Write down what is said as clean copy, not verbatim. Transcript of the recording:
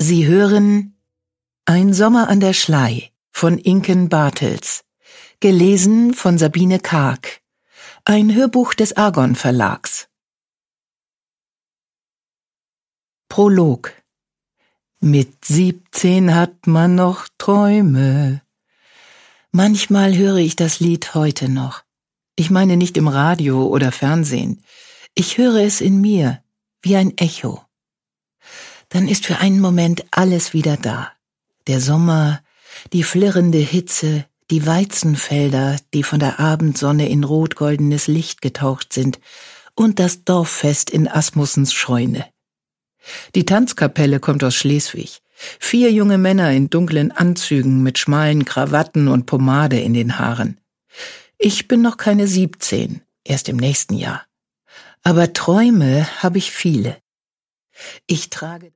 Sie hören Ein Sommer an der Schlei von Inken Bartels, gelesen von Sabine Karg, ein Hörbuch des Argon Verlags. Prolog. Mit 17 hat man noch Träume. Manchmal höre ich das Lied heute noch. Ich meine nicht im Radio oder Fernsehen. Ich höre es in mir, wie ein Echo. Dann ist für einen Moment alles wieder da. Der Sommer, die flirrende Hitze, die Weizenfelder, die von der Abendsonne in rot-goldenes Licht getaucht sind, und das Dorffest in Asmussens Scheune. Die Tanzkapelle kommt aus Schleswig. 4 junge Männer in dunklen Anzügen mit schmalen Krawatten und Pomade in den Haaren. Ich bin noch keine 17, erst im nächsten Jahr. Aber Träume habe ich viele. Ich trage